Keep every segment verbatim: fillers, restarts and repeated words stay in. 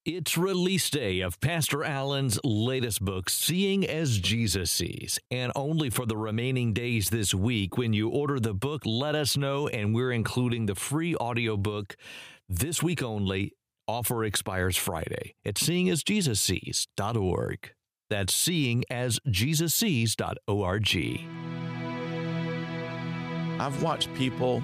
It's release day of Pastor Allen's latest book, Seeing as Jesus Sees. And only for the remaining days this week, when you order the book, let us know, and we're including the free audiobook this week only. Offer expires Friday at seeing as jesus sees dot org. That's seeing as jesus sees dot org. I've watched people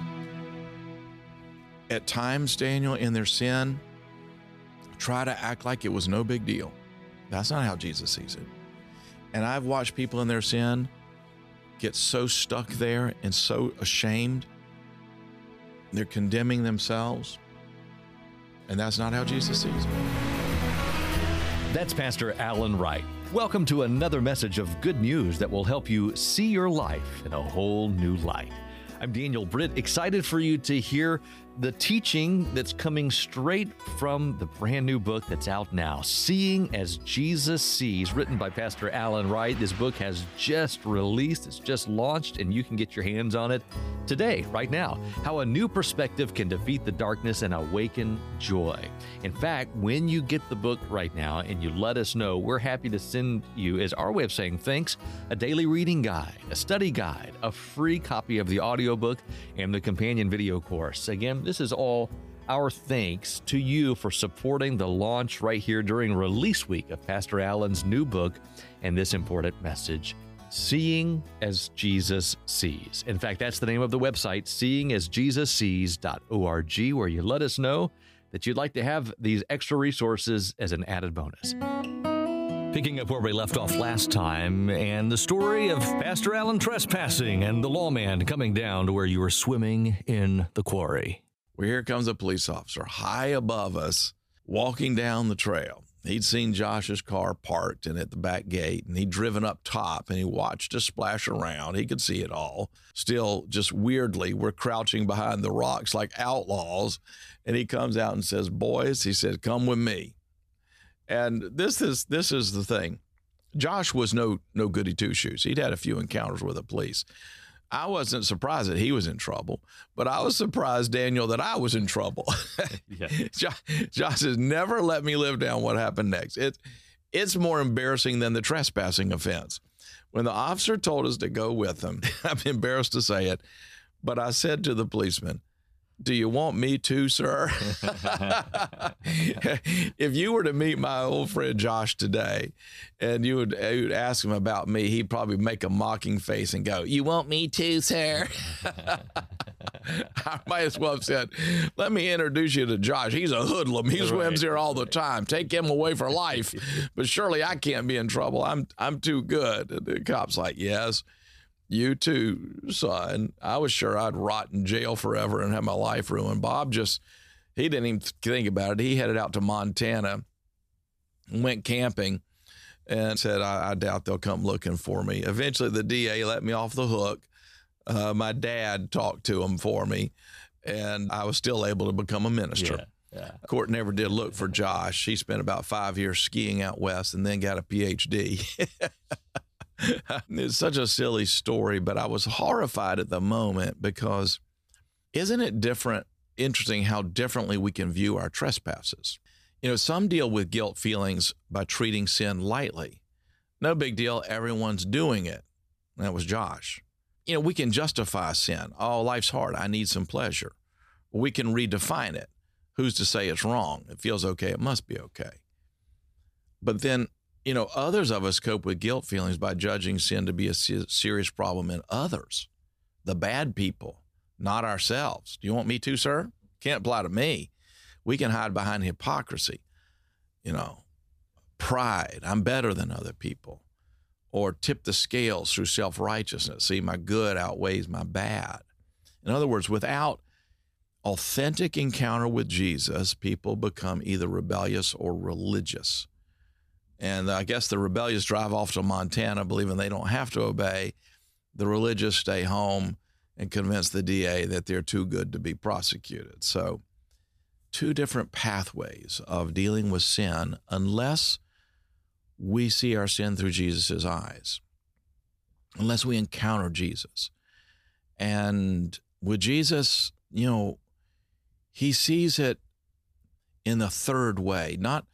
at times, Daniel, in their sin, try to act like it was no big deal. That's not how Jesus sees it. And I've watched people in their sin get so stuck there and so ashamed. They're condemning themselves. And that's not how Jesus sees it. That's Pastor Allen Wright. Welcome to another message of good news that will help you see your life in a whole new light. I'm Daniel Britt, excited for you to hear the teaching that's coming straight from the brand new book that's out now, Seeing as Jesus Sees, written by Pastor Allen Wright. This book has just released, it's just launched, and you can get your hands on it today, right now. How a new perspective can defeat the darkness and awaken joy. In fact, when you get the book right now and you let us know, we're happy to send you, as our way of saying thanks, a daily reading guide, a study guide, a free copy of the audiobook, and the companion video course. Again, this is all our thanks to you for supporting the launch right here during release week of Pastor Allen's new book and this important message, Seeing as Jesus Sees. In fact, that's the name of the website, seeing as jesus sees dot org, where you let us know that you'd like to have these extra resources as an added bonus. Picking up where we left off last time, and the story of Pastor Allen trespassing and the lawman coming down to where you were swimming in the quarry. Well, here comes a police officer high above us, walking down the trail. He'd seen Josh's car parked and at the back gate, and he'd driven up top, and he watched us splash around. He could see it all. Still, just weirdly, we're crouching behind the rocks like outlaws, and he comes out and says, "Boys," he said, "come with me." And this is this is the thing. Josh was no no goody two-shoes. He'd had a few encounters with the police. I wasn't surprised that he was in trouble, but I was surprised, Daniel, that I was in trouble. Yeah. Josh, Josh has never let me live down what happened next. It, it's more embarrassing than the trespassing offense. When the officer told us to go with him, I'm embarrassed to say it, but I said to the policeman, "Do you want me to, sir?" If you were to meet my old friend Josh today and you would, you would ask him about me, he'd probably make a mocking face and go, "You want me to, sir?" I might as well have said, "Let me introduce you to Josh. He's a hoodlum. He swims here all the time. Take him away for life. But surely I can't be in trouble. I'm, I'm too good." And the cop's like, "Yes. You too, son." I was sure I'd rot in jail forever and have my life ruined. Bob just, he didn't even think about it. He headed out to Montana and went camping and said, I, I doubt they'll come looking for me. Eventually, the D A let me off the hook. Uh, my dad talked to him for me, and I was still able to become a minister. Yeah, yeah. Court never did look for Josh. He spent about five years skiing out west and then got a P H D. It's such a silly story, but I was horrified at the moment because isn't it different, interesting how differently we can view our trespasses? You know, some deal with guilt feelings by treating sin lightly. No big deal. Everyone's doing it. That was Josh. You know, we can justify sin. Oh, life's hard. I need some pleasure. We can redefine it. Who's to say it's wrong? It feels okay. It must be okay. But then, you know, others of us cope with guilt feelings by judging sin to be a serious problem in others, the bad people, not ourselves. Do you want me to, sir? Can't apply to me. We can hide behind hypocrisy, you know, pride. I'm better than other people. Or tip the scales through self-righteousness. See, my good outweighs my bad. In other words, without authentic encounter with Jesus, people become either rebellious or religious. And I guess the rebellious drive off to Montana, believing they don't have to obey. The religious stay home and convince the D A that they're too good to be prosecuted. So two different pathways of dealing with sin unless we see our sin through Jesus' eyes, unless we encounter Jesus. And with Jesus, you know, he sees it in the third way, not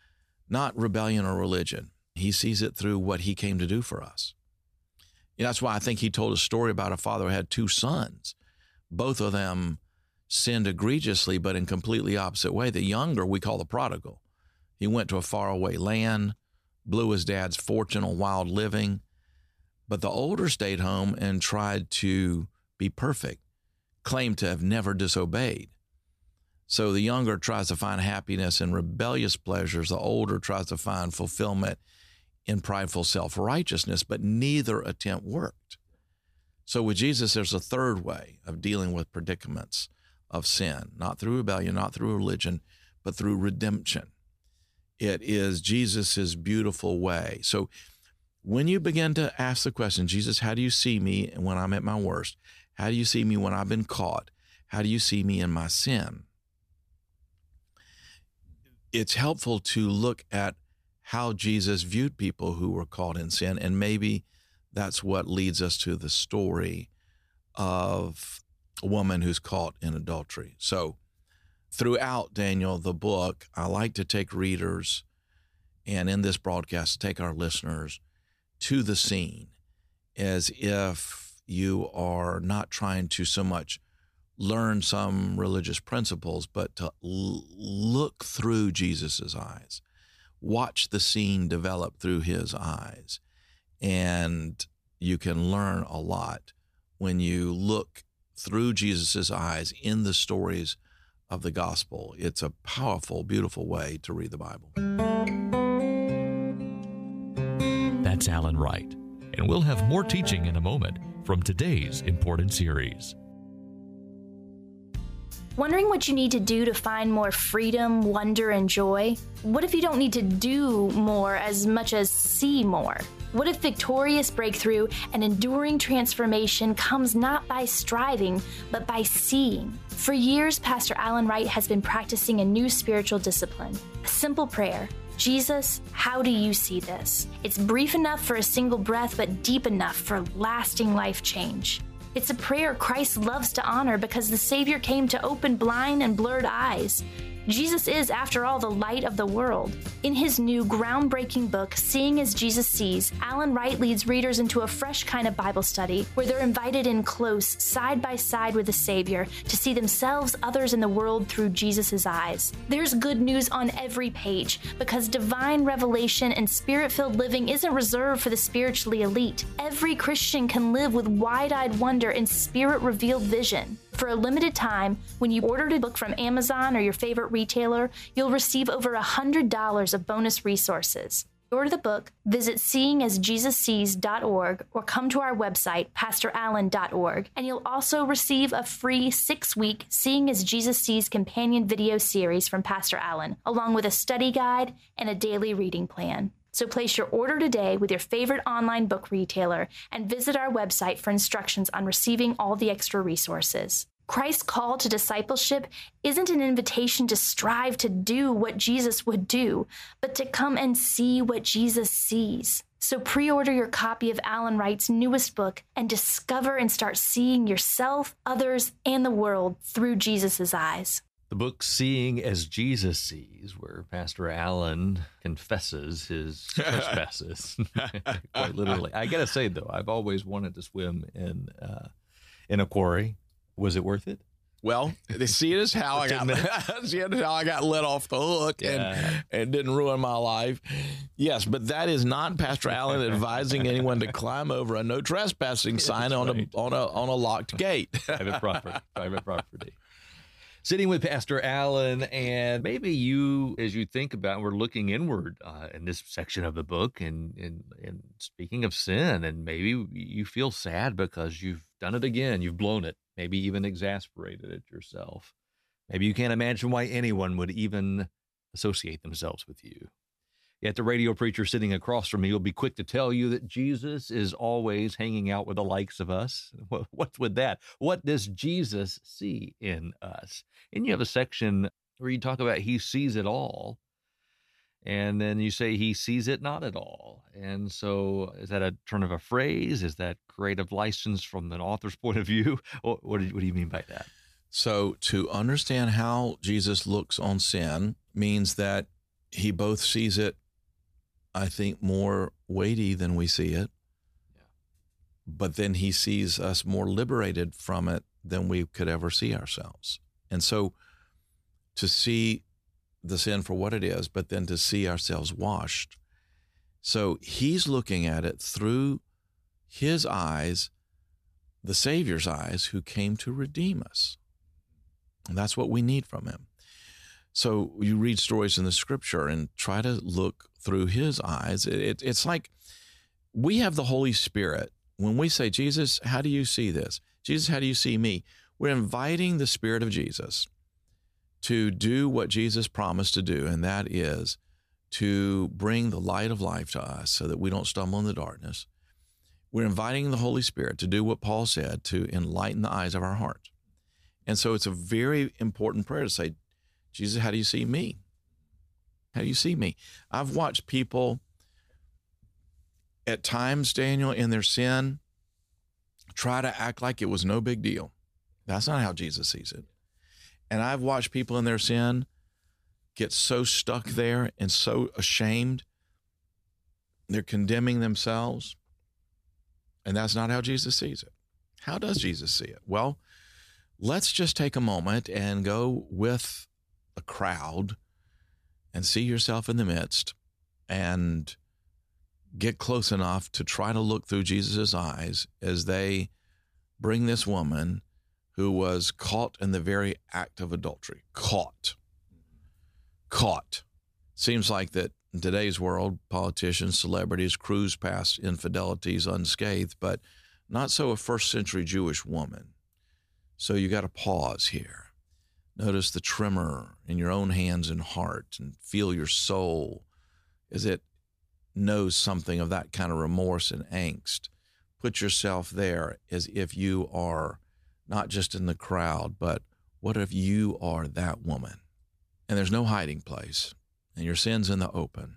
not rebellion or religion. He sees it through what he came to do for us. You know, that's why I think he told a story about a father who had two sons. Both of them sinned egregiously, but in completely opposite way. The younger we call the prodigal. He went to a faraway land, blew his dad's fortune on wild living. But the older stayed home and tried to be perfect, claimed to have never disobeyed. So the younger tries to find happiness in rebellious pleasures. The older tries to find fulfillment in prideful self-righteousness, but neither attempt worked. So with Jesus, there's a third way of dealing with predicaments of sin, not through rebellion, not through religion, but through redemption. It is Jesus's beautiful way. So when you begin to ask the question, Jesus, how do you see me when I'm at my worst? How do you see me when I've been caught? How do you see me in my sin? It's helpful to look at how Jesus viewed people who were caught in sin, and maybe that's what leads us to the story of a woman who's caught in adultery. So throughout, Daniel, the book, I like to take readers, and in this broadcast, take our listeners to the scene as if you are not trying to so much learn some religious principles, but to l- look through Jesus's eyes, watch the scene develop through his eyes. And you can learn a lot when you look through Jesus's eyes in the stories of the gospel. It's a powerful, beautiful way to read the Bible. That's Alan Wright, and we'll have more teaching in a moment from today's important series. Wondering what you need to do to find more freedom, wonder, and joy? What if you don't need to do more as much as see more? What if victorious breakthrough and enduring transformation comes not by striving, but by seeing? For years, Pastor Alan Wright has been practicing a new spiritual discipline, a simple prayer. Jesus, how do you see this? It's brief enough for a single breath, but deep enough for lasting life change. It's a prayer Christ loves to honor because the Savior came to open blind and blurred eyes. Jesus is, after all, the light of the world. In his new groundbreaking book, Seeing as Jesus Sees, Alan Wright leads readers into a fresh kind of Bible study where they're invited in close, side by side with the Savior to see themselves, others, in the world through Jesus' eyes. There's good news on every page because divine revelation and spirit-filled living isn't reserved for the spiritually elite. Every Christian can live with wide-eyed wonder and spirit-revealed vision. For a limited time, when you order a book from Amazon or your favorite retailer, you'll receive over one hundred dollars of bonus resources. To order the book, visit seeing as jesus sees dot org or come to our website, pastor allen dot org, and you'll also receive a free six-week Seeing as Jesus Sees companion video series from Pastor Allen, along with a study guide and a daily reading plan. So place your order today with your favorite online book retailer and visit our website for instructions on receiving all the extra resources. Christ's call to discipleship isn't an invitation to strive to do what Jesus would do, but to come and see what Jesus sees. So pre-order your copy of Alan Wright's newest book and discover and start seeing yourself, others, and the world through Jesus' eyes. The book Seeing as Jesus Sees, where Pastor Allen confesses his trespasses, quite literally. I got to say, though, I've always wanted to swim in uh, in a quarry. Was it worth it? Well, they see it as how I got see it as how I got let off the hook Yeah. and and didn't ruin my life. Yes, but that is not Pastor Allen advising anyone to climb over a no trespassing sign on right. a on a on a locked gate. Private property. Private property. Sitting with Pastor Allen, and maybe you, as you think about, we're looking inward uh, in this section of the book, and, and and speaking of sin, and maybe you feel sad because you've done it again, you've blown it, maybe even exasperated it yourself. Maybe you can't imagine why anyone would even associate themselves with you. Yet the radio preacher sitting across from me will be quick to tell you that Jesus is always hanging out with the likes of us. What's with that? What does Jesus see in us? And you have a section where you talk about he sees it all. And then you say he sees it not at all. And so is that a turn of a phrase? Is that creative license from an author's point of view? What, what, do, you, what do you mean by that? So to understand how Jesus looks on sin means that he both sees it I think, more weighty than we see it. Yeah. But then he sees us more liberated from it than we could ever see ourselves. And so to see the sin for what it is, but then to see ourselves washed. So he's looking at it through his eyes, the Savior's eyes, who came to redeem us. And that's what we need from him. So you read stories in the scripture and try to look through his eyes. It, it, it's like we have the Holy Spirit. When we say, Jesus, how do you see this? Jesus, how do you see me? We're inviting the Spirit of Jesus to do what Jesus promised to do, and that is to bring the light of life to us so that we don't stumble in the darkness. We're inviting the Holy Spirit to do what Paul said, to enlighten the eyes of our heart. And so it's a very important prayer to say, Jesus, how do you see me? How do you see me? I've watched people at times, Daniel, in their sin, try to act like it was no big deal. That's not how Jesus sees it. And I've watched people in their sin get so stuck there and so ashamed, they're condemning themselves. And that's not how Jesus sees it. How does Jesus see it? Well, let's just take a moment and go with the crowd and see yourself in the midst and get close enough to try to look through Jesus' eyes as they bring this woman who was caught in the very act of adultery. Caught. Caught. Seems like that in today's world, politicians, celebrities cruise past infidelities unscathed, but not so a first century Jewish woman. So you got to pause here. Notice the tremor in your own hands and heart, and feel your soul as it knows something of that kind of remorse and angst. Put yourself there as if you are not just in the crowd, but what if you are that woman? And there's no hiding place, and your sin's in the open.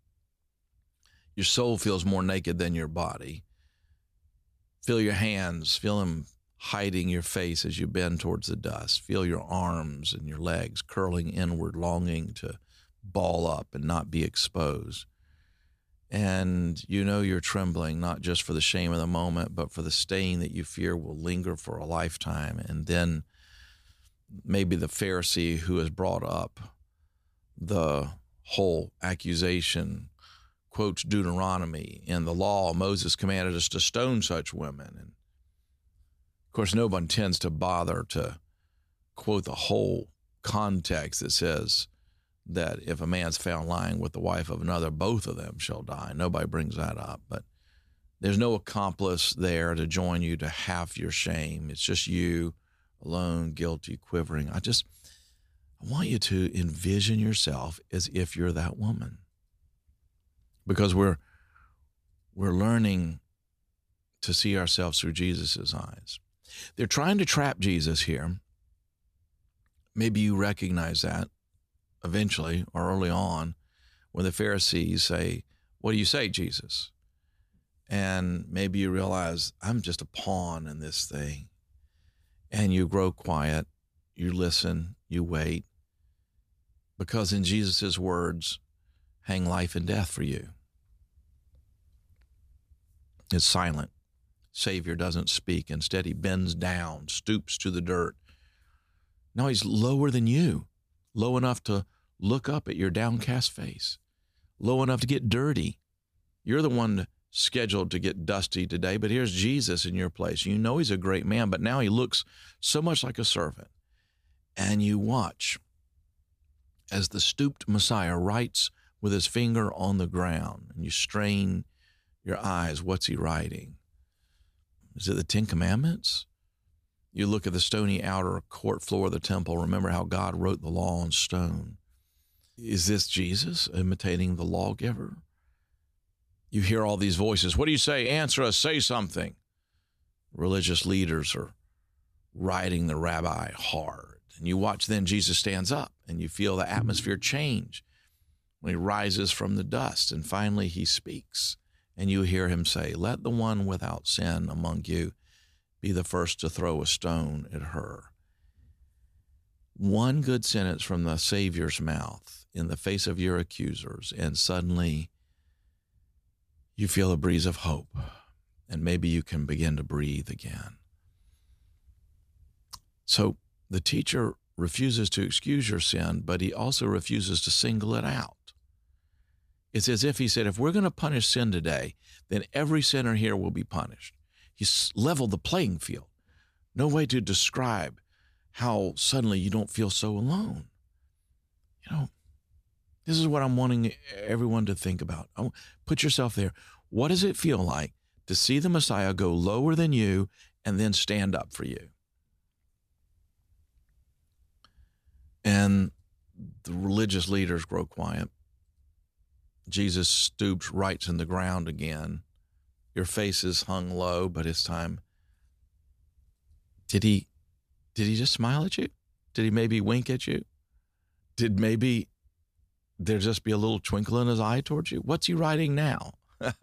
Your soul feels more naked than your body. Feel your hands, feel them hiding your face as you bend towards the dust. Feel your arms and your legs curling inward, longing to ball up and not be exposed. And you know you're trembling, not just for the shame of the moment, but for the stain that you fear will linger for a lifetime. And then maybe the Pharisee who has brought up the whole accusation quotes Deuteronomy. In the law, Moses commanded us to stone such women. And of course, no one tends to bother to quote the whole context that says that if a man's found lying with the wife of another, both of them shall die. Nobody brings that up. But there's no accomplice there to join you to half your shame. It's just you alone, guilty, quivering. I just I want you to envision yourself as if you're that woman. Because we're we're learning to see ourselves through Jesus' eyes. They're trying to trap Jesus here. Maybe you recognize that eventually or early on when the Pharisees say, "What do you say, Jesus?" And maybe you realize, I'm just a pawn in this thing. And you grow quiet, you listen, you wait, because in Jesus' words hang life and death for you. It's silent. Savior doesn't speak. Instead, he bends down, stoops to the dirt. No, he's lower than you, low enough to look up at your downcast face, low enough to get dirty. You're the one scheduled to get dusty today, but here's Jesus in your place. You know he's a great man, but now he looks so much like a servant. And you watch as the stooped Messiah writes with his finger on the ground, and you strain your eyes. What's he writing? Is it the Ten Commandments? You look at the stony outer court floor of the temple. Remember how God wrote the law on stone. Is this Jesus imitating the lawgiver? You hear all these voices. What do you say? Answer us. Say something. Religious leaders are riding the rabbi hard. And you watch then Jesus stands up and you feel the atmosphere change when he rises from the dust. And finally he speaks and you hear him say, "Let the one without sin among you be the first to throw a stone at her." One good sentence from the Savior's mouth in the face of your accusers, and suddenly you feel a breeze of hope, and maybe you can begin to breathe again. So the teacher refuses to excuse your sin, but he also refuses to single it out. It's as if he said, if we're going to punish sin today, then every sinner here will be punished. He's leveled the playing field. No way to describe how suddenly you don't feel so alone. You know, this is what I'm wanting everyone to think about. Put yourself there. What does it feel like to see the Messiah go lower than you and then stand up for you? And the religious leaders grow quiet. Jesus stoops, writes in the ground again. Your face is hung low, but it's time. Did he, did he just smile at you? Did he maybe wink at you? Did maybe there just be a little twinkle in his eye towards you? What's he writing now? I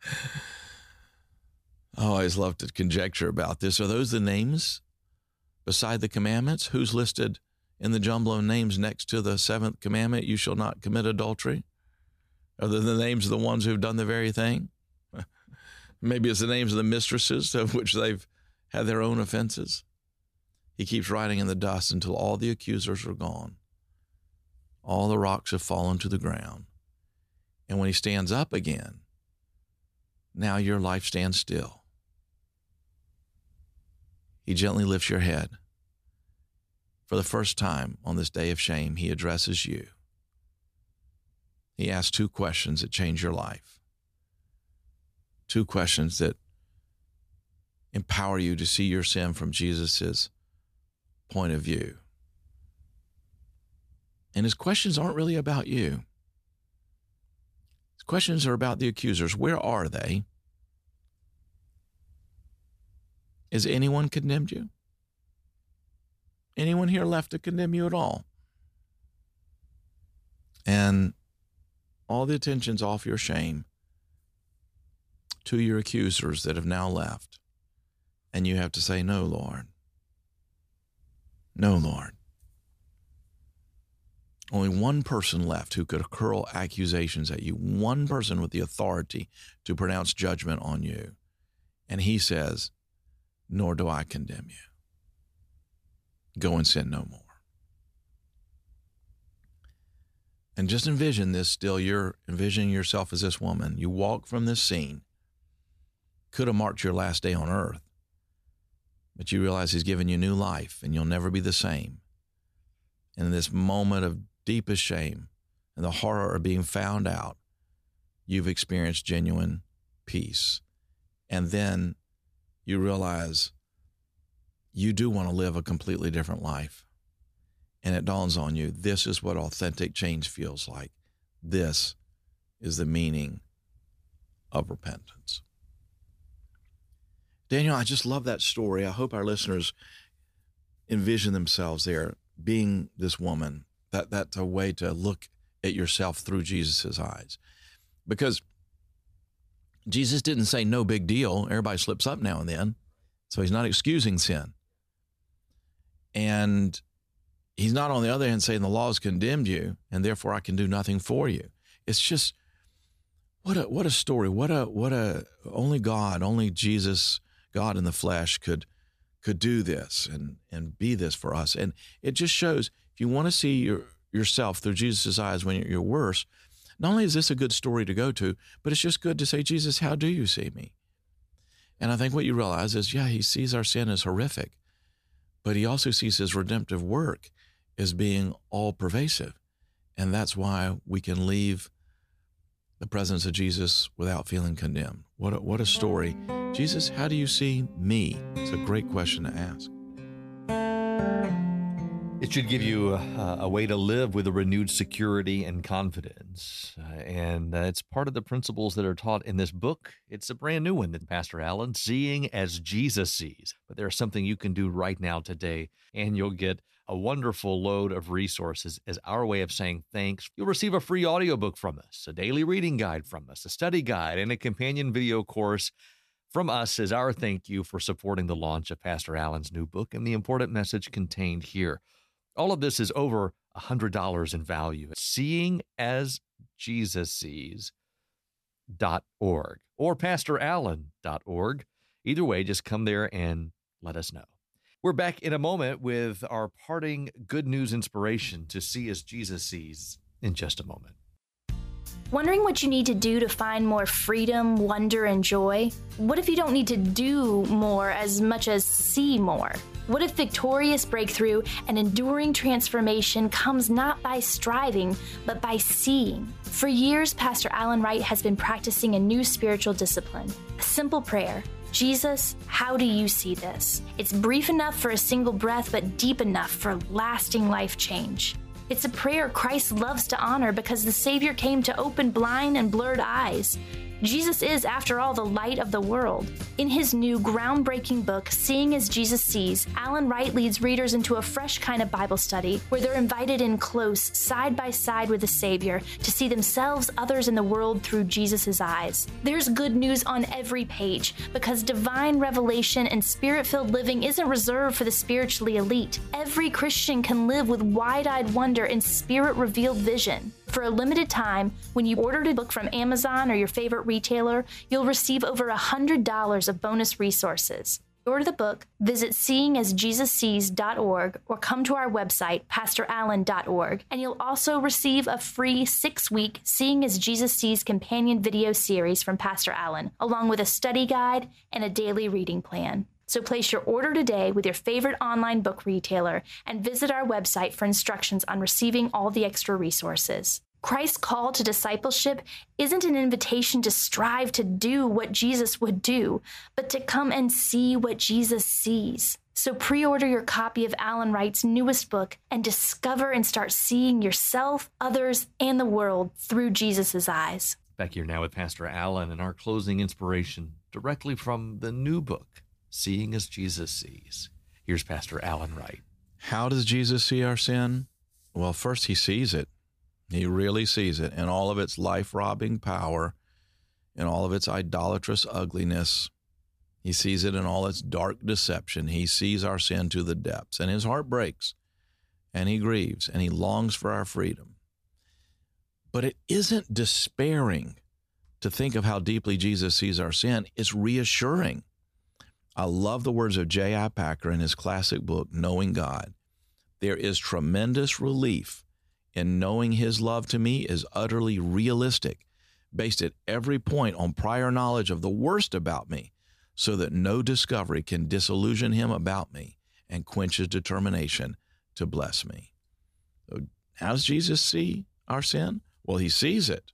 always love to conjecture about this. Are those the names beside the commandments? Who's listed in the jumble of names next to the seventh commandment, you shall not commit adultery? Are they the names of the ones who've done the very thing? Maybe it's the names of the mistresses of which they've had their own offenses. He keeps writing in the dust until all the accusers are gone. All the rocks have fallen to the ground. And when he stands up again, now your life stands still. He gently lifts your head. For the first time on this day of shame, he addresses you. He asks two questions that change your life. Two questions that empower you to see your sin from Jesus' point of view. And his questions aren't really about you. His questions are about the accusers. Where are they? Has anyone condemned you? Anyone here left to condemn you at all? And all the attention's off your shame to your accusers that have now left. And you have to say, no, Lord. No, Lord. Only one person left who could hurl accusations at you. One person with the authority to pronounce judgment on you. And he says, nor do I condemn you. Go and sin no more. And just envision this still. You're envisioning yourself as this woman. You walk from this scene. Could have marked your last day on earth. But you realize he's given you new life and you'll never be the same. And in this moment of deepest shame and the horror of being found out, you've experienced genuine peace. And then you realize you do want to live a completely different life. And it dawns on you, this is what authentic change feels like. This is the meaning of repentance. Daniel, I just love that story. I hope our listeners envision themselves there being this woman. That that's a way to look at yourself through Jesus' eyes. Because Jesus didn't say no big deal. Everybody slips up now and then. So he's not excusing sin. And he's not, on the other hand, saying the law has condemned you and therefore I can do nothing for you. It's just, what a what a story. What a, what a, only God, only Jesus, God in the flesh could could do this and, and be this for us. And it just shows, if you want to see your, yourself through Jesus' eyes when you're, you're worse, not only is this a good story to go to, but it's just good to say, Jesus, how do you see me? And I think what you realize is, yeah, he sees our sin as horrific, but he also sees his redemptive work as being all-pervasive. And that's why we can leave the presence of Jesus without feeling condemned. What a, what a story. Jesus, how do you see me? It's a great question to ask. It should give you a, a way to live with a renewed security and confidence. Uh, and uh, it's part of the principles that are taught in this book. It's a brand new one that Pastor Allen, Seeing as Jesus Sees. But there's something you can do right now today, and you'll get a wonderful load of resources as our way of saying thanks. You'll receive a free audiobook from us, a daily reading guide from us, a study guide, and a companion video course from us as our thank you for supporting the launch of Pastor Allen's new book and the important message contained here. All of this is over one hundred dollars in value. Seeing as Jesus Sees. dot org or pastor allen dot org. Either way, just come there and let us know. We're back in a moment with our parting good news inspiration to see as Jesus sees in just a moment. Wondering what you need to do to find more freedom, wonder, and joy? What if you don't need to do more as much as see more? What if victorious breakthrough and enduring transformation comes not by striving, but by seeing? For years, Pastor Alan Wright has been practicing a new spiritual discipline, a simple prayer. Jesus, how do you see this? It's brief enough for a single breath, but deep enough for lasting life change. It's a prayer Christ loves to honor because the Savior came to open blind and blurred eyes. Jesus is, after all, the light of the world. In his new groundbreaking book, Seeing as Jesus Sees, Alan Wright leads readers into a fresh kind of Bible study where they're invited in close, side by side with the Savior to see themselves, others, in the world through Jesus' eyes. There's good news on every page because divine revelation and spirit-filled living isn't reserved for the spiritually elite. Every Christian can live with wide-eyed wonder and spirit-revealed vision. For a limited time, when you order a book from Amazon or your favorite retailer, you'll receive over one hundred dollars of bonus resources. To order the book, visit seeing as jesus sees dot org or come to our website, pastor allen dot org, and you'll also receive a free six-week Seeing as Jesus Sees companion video series from Pastor Allen, along with a study guide and a daily reading plan. So place your order today with your favorite online book retailer and visit our website for instructions on receiving all the extra resources. Christ's call to discipleship isn't an invitation to strive to do what Jesus would do, but to come and see what Jesus sees. So pre-order your copy of Alan Wright's newest book and discover and start seeing yourself, others, and the world through Jesus' eyes. Back here now with Pastor Allen and our closing inspiration directly from the new book, Seeing as Jesus Sees. Here's Pastor Alan Wright. How does Jesus see our sin? Well, first, he sees it. He really sees it in all of its life-robbing power, in all of its idolatrous ugliness. He sees it in all its dark deception. He sees our sin to the depths, and his heart breaks, and he grieves, and he longs for our freedom. But it isn't despairing to think of how deeply Jesus sees our sin. It's reassuring. I love the words of J I Packer in his classic book, Knowing God. There is tremendous relief in knowing his love to me is utterly realistic, based at every point on prior knowledge of the worst about me, so that no discovery can disillusion him about me and quench his determination to bless me. So how does Jesus see our sin? Well, he sees it,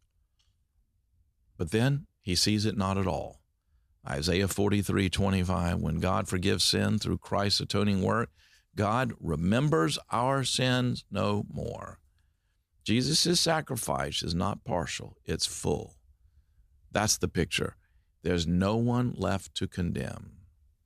but then he sees it not at all. Isaiah forty-three twenty-five, when God forgives sin through Christ's atoning work, God remembers our sins no more. Jesus' sacrifice is not partial, it's full. That's the picture. There's no one left to condemn.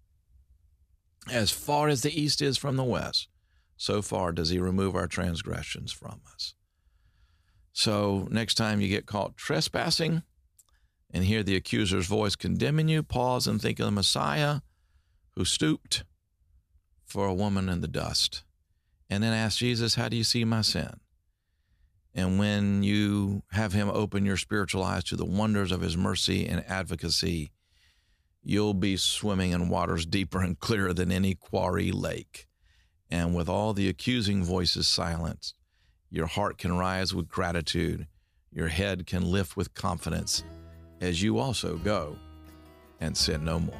As far as the east is from the west, so far does he remove our transgressions from us. So next time you get caught trespassing and hear the accuser's voice condemning you, pause and think of the Messiah who stooped for a woman in the dust. And then ask Jesus, how do you see my sin? And when you have him open your spiritual eyes to the wonders of his mercy and advocacy, you'll be swimming in waters deeper and clearer than any quarry lake. And with all the accusing voices silenced, your heart can rise with gratitude. Your head can lift with confidence as you also go and sin no more.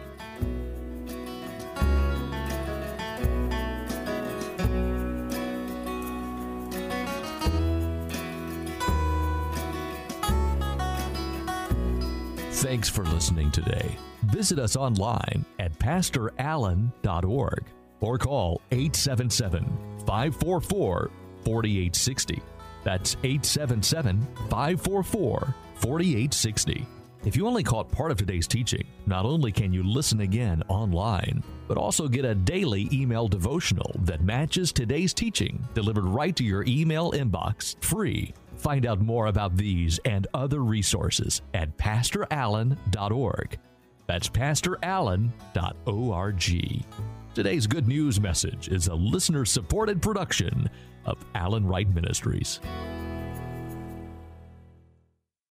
Thanks for listening today. Visit us online at pastor allen dot org or call eight seven seven, five four four, four eight six zero. That's eight seven seven, five four four, four eight six zero. If you only caught part of today's teaching, not only can you listen again online, but also get a daily email devotional that matches today's teaching delivered right to your email inbox, free. Find out more about these and other resources at pastor allen dot org. That's pastor allen dot org. Today's Good News message is a listener-supported production of Alan Wright Ministries.